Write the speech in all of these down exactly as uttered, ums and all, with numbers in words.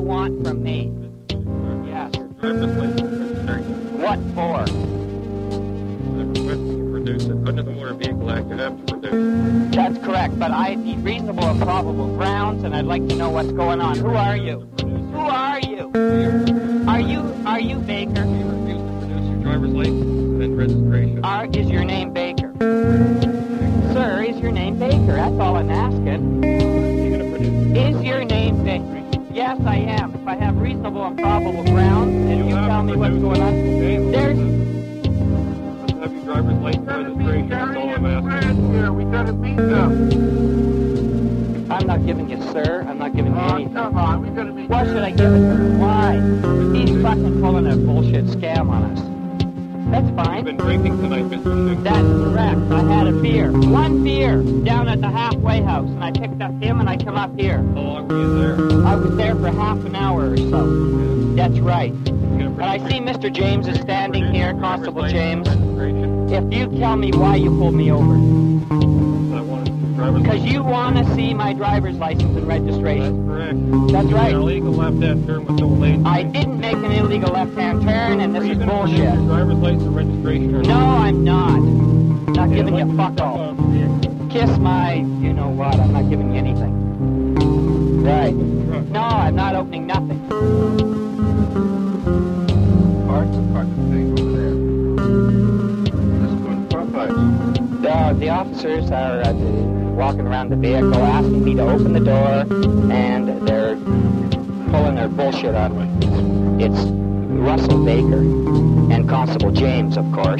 want from me? Yes. What for? Produce it. Under the Motor Vehicle Act, you have to produce it. That's correct, but I need reasonable and probable grounds, and I'd like to know what's going on. Who are you? Who are you? Are you are you Baker? You refuse to produce your driver's license and registration. Are, is your name Baker? Sir, is your name Baker? That's all I'm asking. You're going to produce it. Is your name Baker? Yes, I am. If I have reasonable and probable grounds, and you, you tell me what's going on. Okay, There's... Have your driver's license registration. That's all I'm asking. Here, we gotta meet them. I'm not giving you, sir. I'm not giving you Oh, anything. come on, we gotta meet Why should I give it to her? Why? He's fucking pulling a bullshit scam on us. That's You've fine. been drinking tonight, Mister Schick. That's correct. I had a beer. One beer down at the halfway house, and I picked up him and I come up here. How long were you there? I was there for half an hour or so. That's right. You're But I see Mister James is standing produce here, your driver's Constable license James. and registration. If you tell me why you pulled me over. I want to see your driver's Because license. you want to see my driver's license and registration. That's correct. That's right. An illegal left-hand turn with no lane. I didn't make an illegal left-hand turn, and this Are you is gonna produce bullshit. your driver's license and registration or No, I'm not. Not Yeah, giving I'd you like fuck to all. step off the vehicle. Kiss my, you know what, I'm not giving you anything. Right. No, I'm not opening nothing. Park the fucking thing over there. This one, Popeyes. The, the officers are uh, walking around the vehicle asking me to open the door, and they're pulling their bullshit on me. It's Russell Baker and Constable James, of course.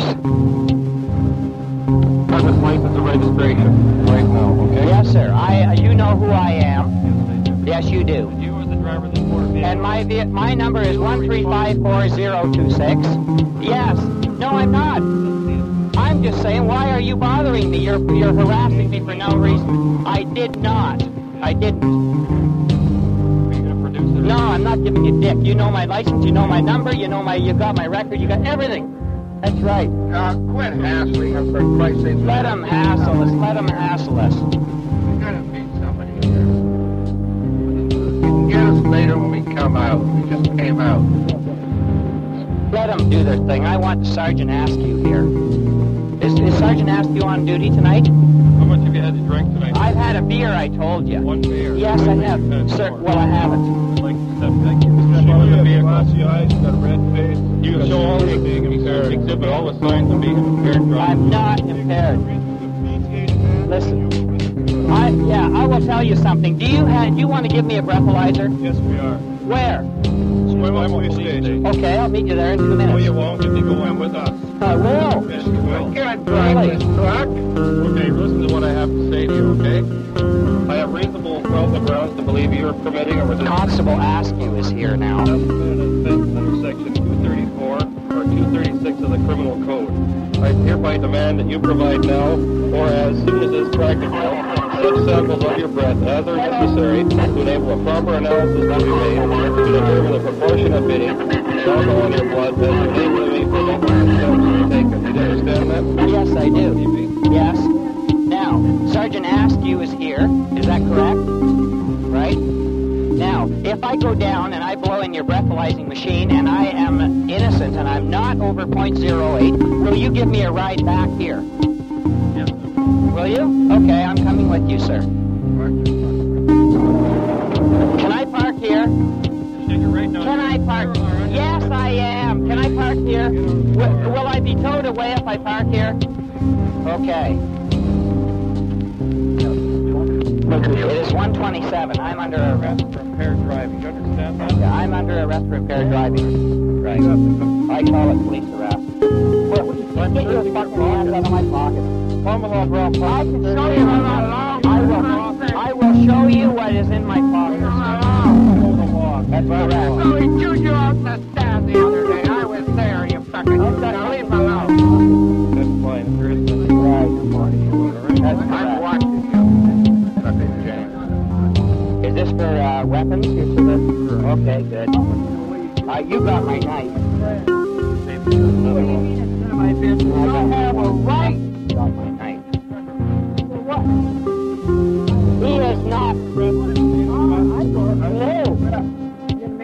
Driver's license and registration right now, okay? Yes, sir. I, uh, you know who I am. Yes, you do. You are the driver of this motor vehicle. And my ve- my number is one three five four zero two six. Yes. No, I'm not. I'm just saying, why are you bothering me? You're you're harassing me for no reason. I did not. I didn't. Are you going to produce it? No, I'm not giving you dick. You know my license. You know my number. You know my. You got my record. You got everything. That's right. Uh, quit hassling us for Christ's sake. Let them hassle us. Let them hassle us. We gotta meet somebody here. You can get us later when we come out. We just came out. Let them do their thing. I want Sergeant Askew here. Is, is Sergeant Askew on duty tonight? How much have you had to drink tonight? I've had a beer, I told you. One beer. Yes, I have. Sir, well, I haven't. I'd like to step back. Step out of the vehicle. Glassy eyes, got a red face. You show all the being impaired. Exhibit all the signs of being impaired. I'm not impaired. Listen, I yeah, I will tell you something. Do you have? Do you want to give me a breathalyzer? Yes, we are. Where? Swim police station. Okay, I'll meet you there in two No, minutes. you won't if you go in with us. I will. Yes, you will. Get drive this truck. Okay, listen to what I have to say to you, okay? I have reasonable probable grounds to believe you are permitting a resistance. Constable Askew is here now. Under section two thirty-four or two thirty-six of the Criminal Code. I hereby demand that you provide now, or as soon as is practical, such samples of your breath as are necessary to enable a proper analysis to be made to determine the proportion of bidding of alcohol in your blood as to enable me for the steps to be taken. Do you understand that? Yes, I do. Yes. Now, Sergeant Askew is here. Is that correct? Right? Now, if I go down and I blow in your breathalyzing machine and I am innocent and I'm not over point zero eight, will you give me a ride back here? Yes. Will you? Okay, I'm coming with you, sir. Can I park here? Right now. Can I park? Yes, I am. Can I park here? Will, will I be towed away if I park here? Okay. It is one twenty-seven. I'm under arrest for impaired driving. You understand that? Yeah, I'm under arrest for impaired driving. Right. I call it police arrest. Well, get your fucking hands out of my pocket. Commonwealth Rail I can show you how long. I will. I will show you what is in my pocket. That's correct. So he chewed you off the stand the other day. I was there, you fucking... Now leave him alone. That's fine. There is nothing. Right. That's I'm correct. watching you. Fucking James. Is this for uh, weapons? Is this okay, good. Uh, you got my knife. What do you mean it's none of my business? I have a right. You got my knife. For what? He is not. No.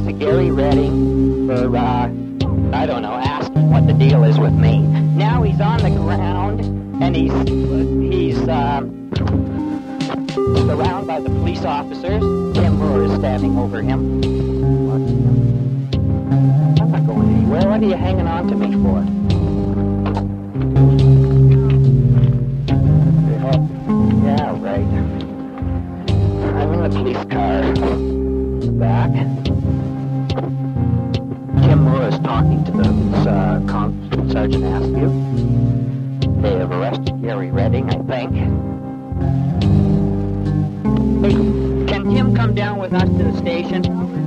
to Gary Redding for, uh, I don't know, asking what the deal is with me. Now he's on the ground, and he's, he's, uh, surrounded by the police officers. Tim Moore is standing over him. I'm not going anywhere. What are you hanging on to me for? Yeah, right. I'm in the police car. Back. Tim Moore is talking to the uh, Constable Sergeant Askew. They have arrested Gary Redding, I think. Can Tim come down with us to the station?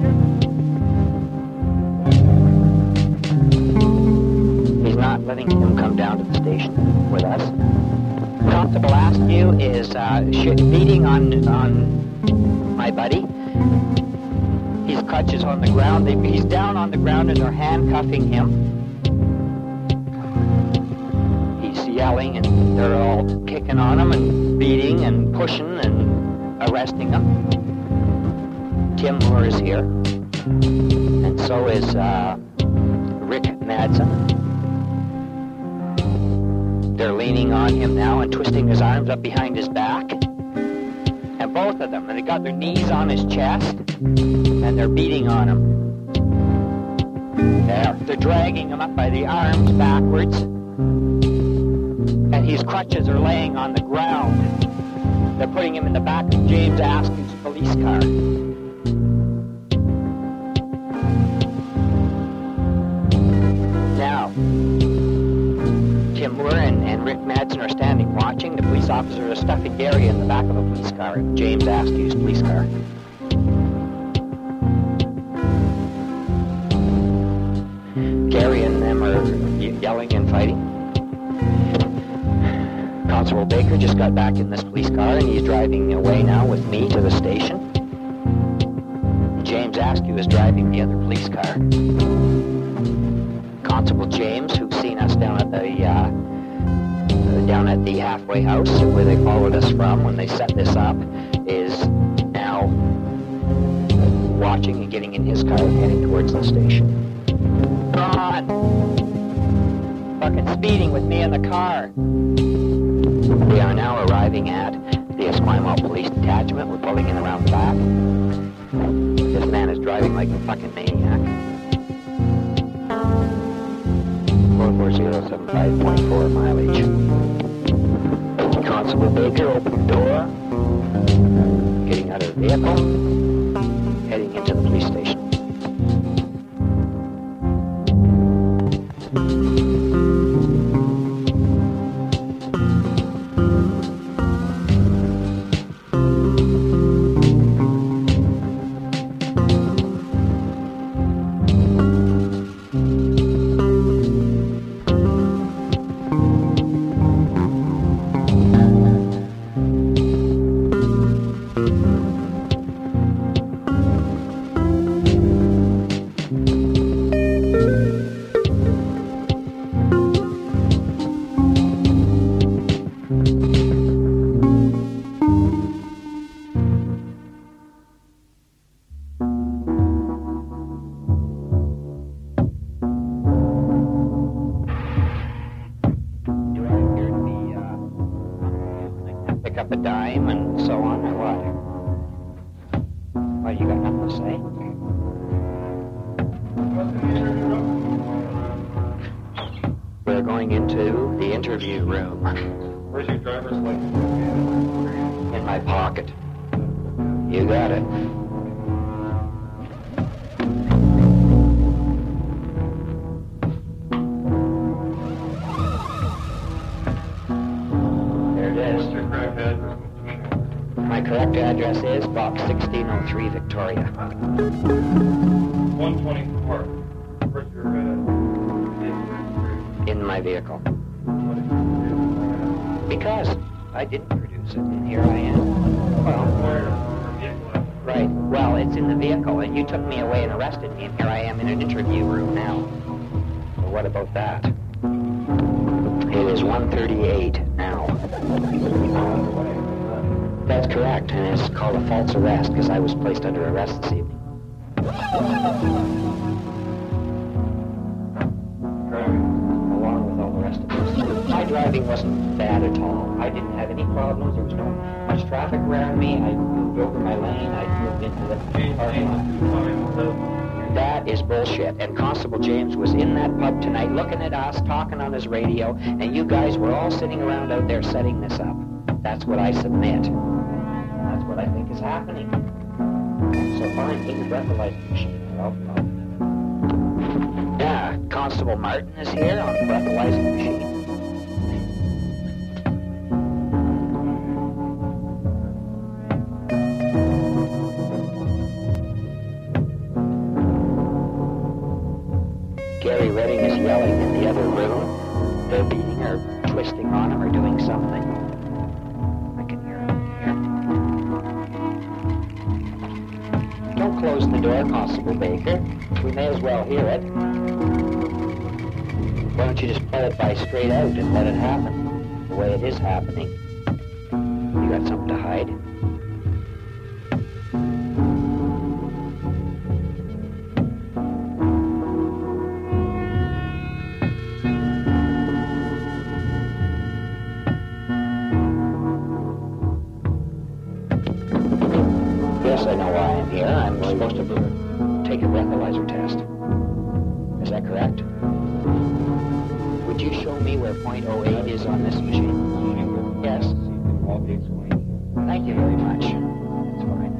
He's not letting him come down to the station with us. Constable Askew is uh, beating on on my buddy. His clutches on the ground. They, he's down on the ground and they're handcuffing him. He's yelling and they're all kicking on him and beating and pushing and arresting him. Tim Moore is here. And so is uh, Rick Madsen. They're leaning on him now and twisting his arms up behind his back. And both of them, and they got their knees on his chest, and they're beating on him. They're, they're dragging him up by the arms backwards, and his crutches are laying on the ground. They're putting him in the back of James Askew's police car. Now, Tim Moore and, and Rick Madsen are standing watching. The police officers are stuffing Gary in the back of a police car, James Askew's police car. Gary and them are yelling and fighting. Constable Baker just got back in this police car and he's driving away now with me to the station. James Askew is driving the other police car. Constable James, who's seen us down at the uh, uh, down at the halfway house where they followed us from when they set this up, is now watching and getting in his car and heading towards the station. Come on! Fucking speeding with me in the car. We are now arriving at the Esquimalt Police Detachment. We're pulling in around the back. This man is driving like a fucking maniac. four four zero seven five point four mileage. Constable Baker, open the door. Getting out of the vehicle. Heading into the police station. Up a dime and so on, or what? What, you got nothing to say? We're going into the interview room. Where's your driver's license? In my pocket. You got it. My correct address is box sixteen oh three, Victoria. one twenty-four. Where's your uh, in my vehicle. Because I didn't produce it, and here I am. Well, right. Well, it's in the vehicle, and you took me away and arrested me, and here I am in an interview room now. Well, what about that? It is one thirty-eight now. That's correct, and it's called a false arrest because I was placed under arrest this evening. Along with all the rest of us. My driving wasn't bad at all. I didn't have any problems. There was no much traffic around me. I moved over my lane. I moved into the parking lot. That is bullshit. And Constable James was in that pub tonight looking at us, talking on his radio, and you guys were all sitting around out there setting this up. That's what I submit. That's what I think is happening. So fine, take the breathalyzer machine. I'll, I'll Yeah, Constable Martin is here on the breathalyzing machine. Gary Redding is yelling in the other room. They're beating or twisting on him or doing something. I can hear him here. Don't close the door, Constable Baker. We may as well hear it. Why don't you just play it by straight out and let it happen the way it is happening? You got something to hide? Yes, I know why I'm here. I'm supposed to take a breathalyzer test. Is that correct? Would you show me where point oh eight is on this machine? Yes. Thank you very much. That's fine.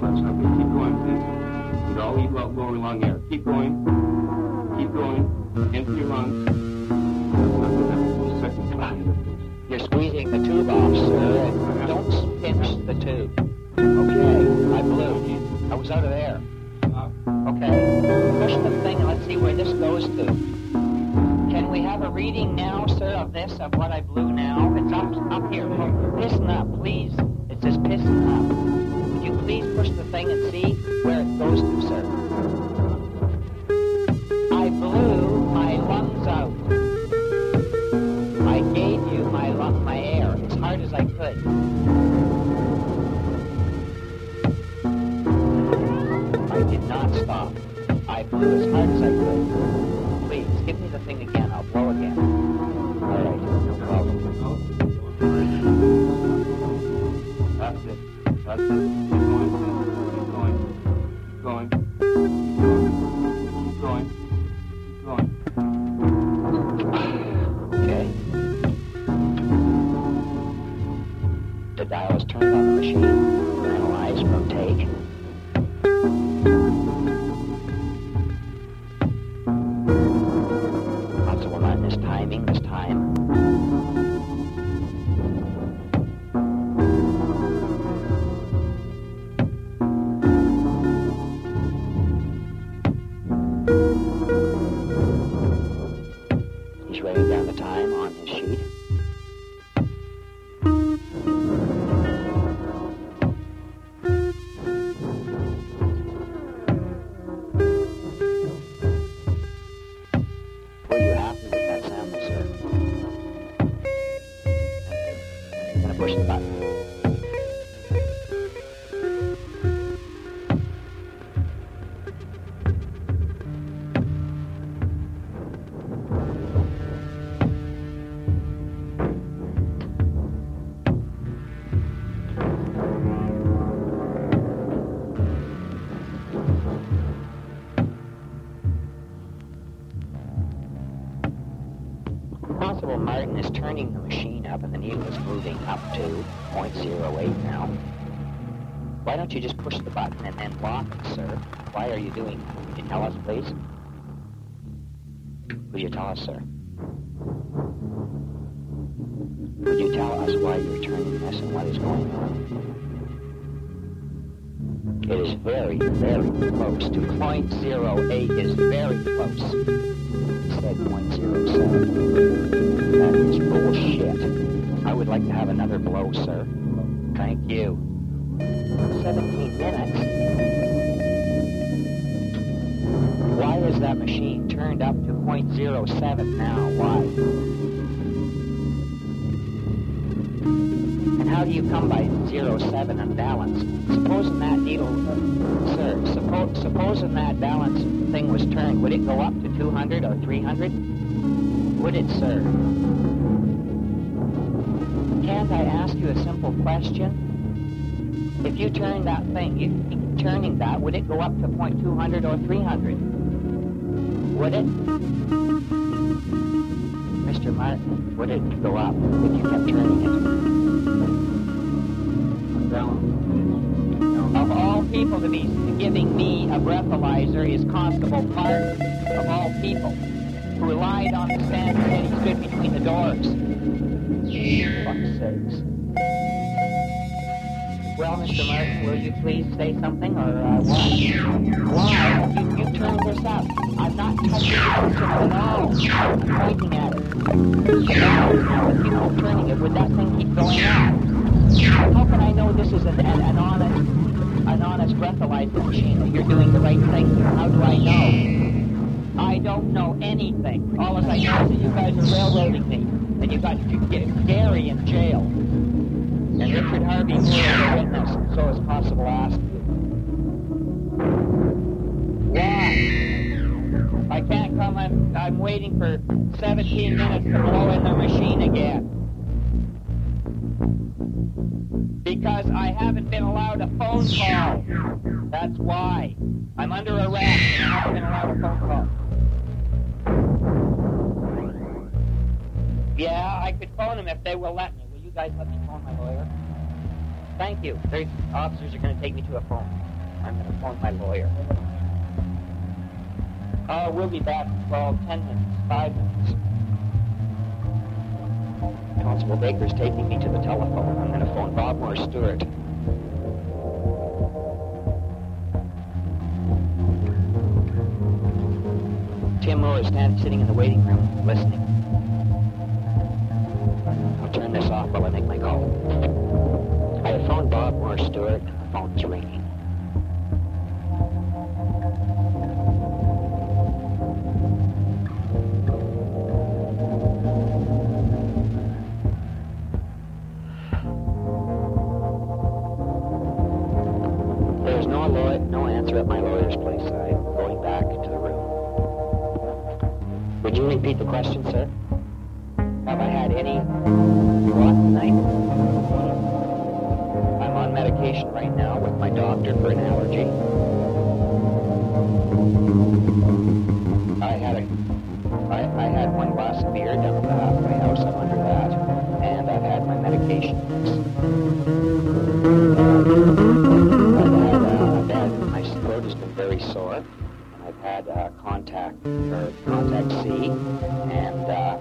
that's not good. Keep going, please. You're all eat well blowing along air. Keep going. Keep going. Empty your lungs. You're squeezing the tube off, sir. Don't pinch the tube. Okay, I blew. I was out of air. Okay, push the thing and let's see where this goes to. Can we have a reading now, sir, of this, of what I blew now? It's up, up here. Pissing up, please. It says pissing up. Would you please push the thing and see where it goes to, sir? I blew my lungs out. I gave you my lung, my air, as hard as I could. I did not stop. I blew as hard as I could. Please, give me the thing again. I'll blow again. All right, no problem. That's it. That's it. Keep going. Keep going. Keep going. Keep going. Keep going. Okay. The dial is turned on the machine. Analyze, rotate. Possible on this timing, this time. He's writing down the time on his sheet. Were you happy with that sample, sir? I'm gonna push the button. Possible Martin is turning the machine up and the needle is moving up to zero point zero eight now. Why don't you just push the button and then lock it, sir? Why are you doing that? Would you tell us, please? Would you tell us, sir? Would you tell us why you're turning this and what is going on? It is very, very close to zero point zero eight is very close. It said zero point zero seven. That is bullshit. I would like to have another blow, sir. Thank you. seventeen minutes. Why is that machine turned up to zero point zero seven now? Why? And how do you come by zero point seven unbalanced? Supposing that needle, uh, sir, suppo- supposing that balance thing was turned, would it go up to two hundred or three hundred? Would it, sir? Can't I ask you a simple question? If you turn that thing, you keep turning that, would it go up to zero point two hundred or three hundred? Would it? Mister Martin, would it go up if you kept turning it? Of all people to be giving me a breathalyzer is Constable Martin, of all people, who lied on the stand and said he stood between the doors. Fuck's sakes. Well, Mister Martin, will you please say something, or uh, what? Why? You, you turned this up. I'm not touching the instrument at all. I'm pointing at it. Now, if you keep turning it, would that thing keep going on? How can I know this is an, an, an honest, an honest breathalyzer machine, that you're doing the right thing? How do I know? I don't know anything. All I know is that you guys are railroading me, and you got Gary in jail. And Richard Harvey Moore is a witness, and so is Constable Askew. Why? I can't come, I'm, I'm waiting for seventeen minutes to blow in the machine again. Because I haven't been allowed a phone call. That's why. I'm under arrest and I haven't been allowed a phone call. Yeah, I could phone him if they will let me. Will you guys let me phone my lawyer? Thank you. The officers are going to take me to a phone. I'm going to phone my lawyer. Uh, we'll be back in twelve, ten minutes, five minutes. Constable Baker's taking me to the telephone. I'm going to phone Bob Moore Stewart. Tim Moore is standing, sitting in the waiting room, listening. I'll turn this off while I make my call. I have phoned Bob Moore Stewart, and the phone's ringing. There's no lawyer, no answer at my lawyer's place. I'm going back to the room. Would you repeat the question, sir? Have I had any luck tonight? I'm on medication right now with my doctor for an allergy. I had a, I, I had one glass of beer down at the halfway house. I'm under that, and I've had my medication. I've had, uh, I've had my throat has been very sore. I've had uh, contact or contact C and uh,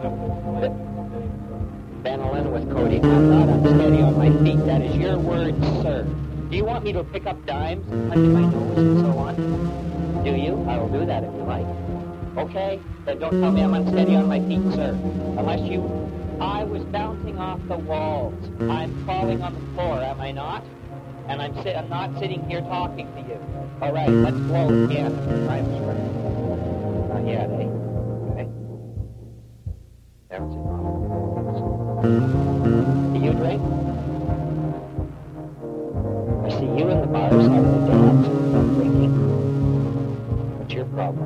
Benylin with codeine. I'm not unsteady on my feet. That is your word, sir. Do you want me to pick up dimes and punch my nose and so on? Do you? I will do that if you like. Okay? Then don't tell me I'm unsteady on my feet, sir. Unless you... I was bouncing off the walls. I'm falling on the floor, am I not? And I'm, sit- I'm not sitting here talking to you. All right, let's blow again. I'm sure. Not yet, eh? Okay. Bouncing off the walls. Do you drink? I see you in the bars having a dance and not drinking. What's your problem?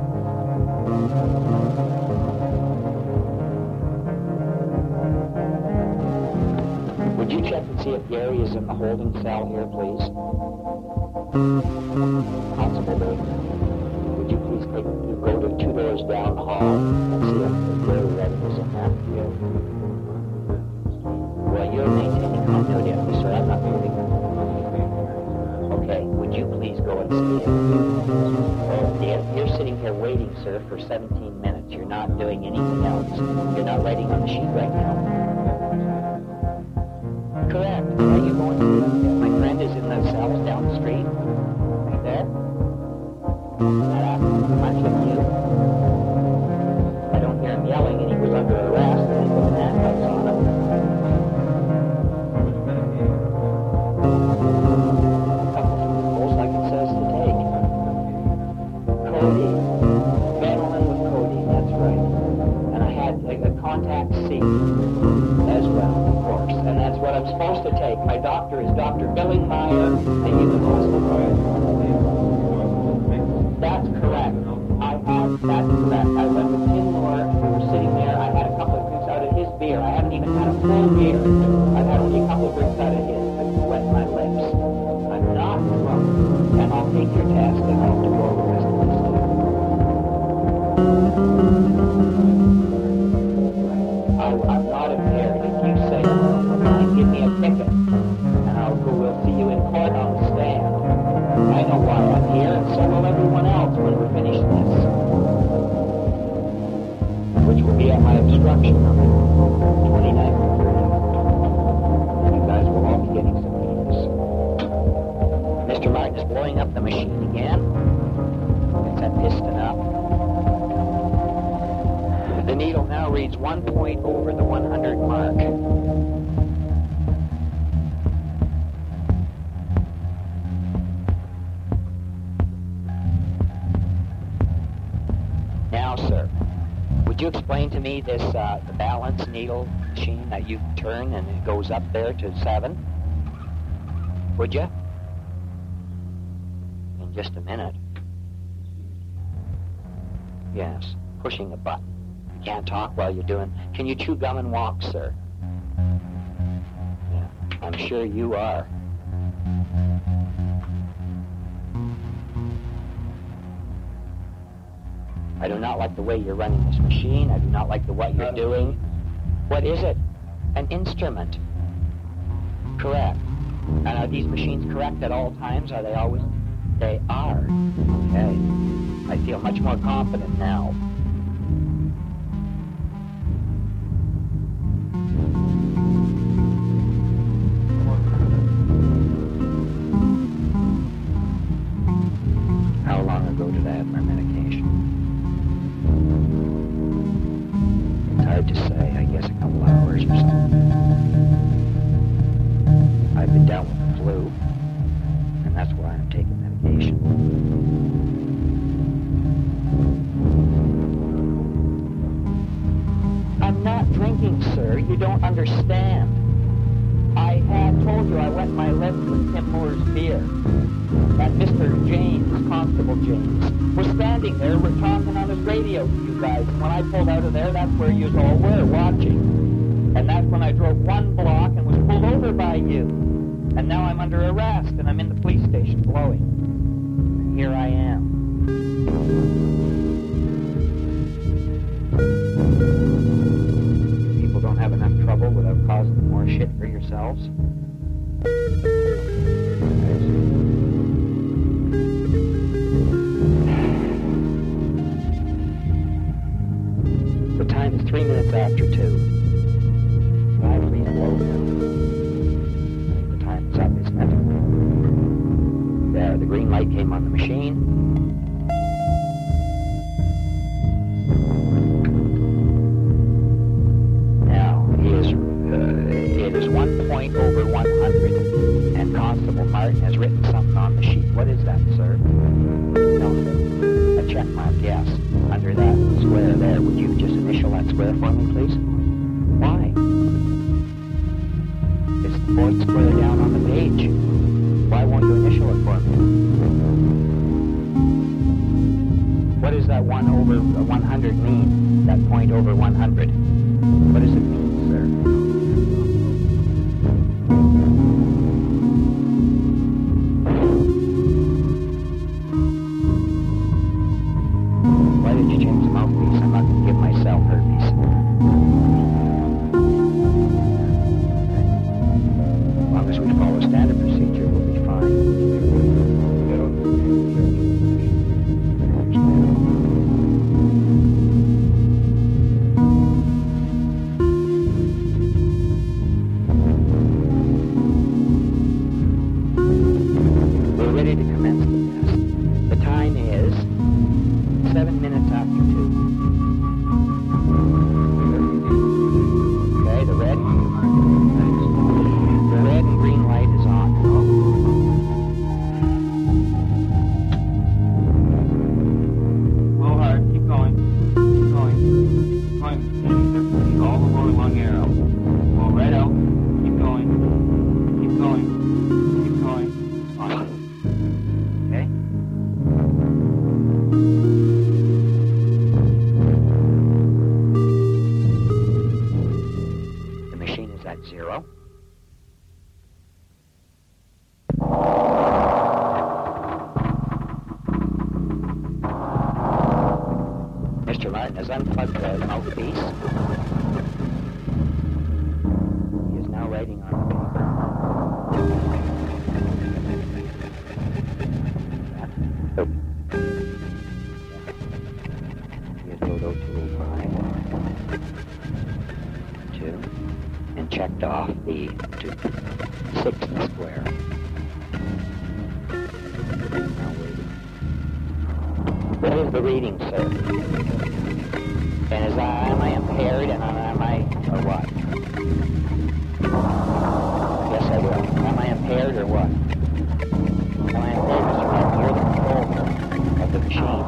Would you check and see if Gary is in the holding cell here, please? Constable Baker. Would you please take, you go to two doors down the hall and see if Gary Redding is in there? Well, you're maintaining continuity, sir. I'm not moving. Okay, would you please go and see him? Oh, Dan, you're sitting here waiting, sir, for seventeen minutes. You're not doing anything else. You're not writing on the sheet right now. Correct. Yeah, you go and see him. My friend is in the cells down the street. Right there. That happens much with you. I don't hear him yelling, and he was under arrest, and they put handcuffs on him. Almost like it says to take. Codeine. Benylin with codeine, that's right. And I had like a contact C as well, of course. And that's what I'm supposed to take. My doctor is Doctor Billingmeyer, and you can also That's correct. I have, that's correct. I went with Tim Moore, and we were sitting there. I had a couple of drinks out of his beer. I haven't even had a full beer. I've had only a couple of drinks out of his. I wet my lips. I'm not drunk, and I'll take your test, and I'll do all the rest of this stuff. I, I'm not impaired. If you say fine, give me a ticket, and I'll go. We'll see you in court on the stand. I know why I'm here, and so will everyone else when we're finished this, which will be at my obstruction number, twenty-nine thirty. You guys will all be getting subpoenas. Mister Martin is blowing up the machine again. Gets that piston up. The needle now reads one point over the one hundred mark. Now, sir, would you explain to me this, uh, the balance needle machine that you turn and it goes up there to seven? Would you? In just a minute. Yes, pushing a button. You can't talk while you're doing... Can you chew gum and walk, sir? Yeah, I'm sure you are. I do not like the way you're running this machine. I do not like the what you're doing. What is it? An instrument. Correct. And are these machines correct at all times? Are they always? They are. Okay. I feel much more confident now. How long ago did I have my medication? It's hard to say. I guess a couple hours or so. I've been down with the flu, and that's why I'm taking medication. I'm not drinking, sir. You don't understand. I had told you I wet my lips with Tim Moore's beer. That Mister James, Constable James, was standing there, we're talking on his radio to you guys. And when I pulled out of there, that's where you all were, watching. And that's when I drove one block and was pulled over by you. And now I'm under arrest, and I'm in the police station blowing. And here I am. People don't have enough trouble without causing more shit for yourselves. The time is three minutes after two. Five, please blow now. Up, isn't it? There, the green light came on the machine. Now, he is, uh, it is one point over one hundred, and Constable Martin has written something on the sheet. What is that, sir? No, sir. A check mark, yes. Under that square there. Would you just initial that square for me, please? Why? It's the void square down on the page. Why won't you initial it for me? What does that one over one hundred mean? That point over one hundred? What does it mean, sir? Why did you change the mouthpiece? I'm not going to give myself herpes. As long as we follow standard procedure, we'll be fine. We're ready to commence the test. The time is seven minutes after two. Okay, the red. The red and green light is on. Blow hard. Keep going. Keep going. Keep going. All the way along arrow. Blow right out. Keep going. Keep going. Keep going. On. Okay? The machine is at zero. Mister Martin has unplugged the mouthpiece. He is now writing on the paper. Oh. He has wrote oh two oh five. Two. And checked off the two, sixth square. Now waiting. What is the reading, sir? And is I, am I impaired and am I, or what? Yes, I will. Am I impaired or what? Am I impaired, Mister Martin? You're the controller of the machine.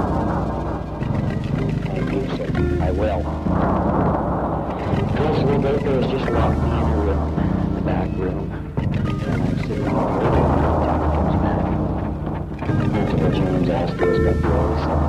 Thank you, sir. I will. Constable Baker has just locked me in her room, the back room. And I'm sitting on the room until he comes back. Constable James asked us got the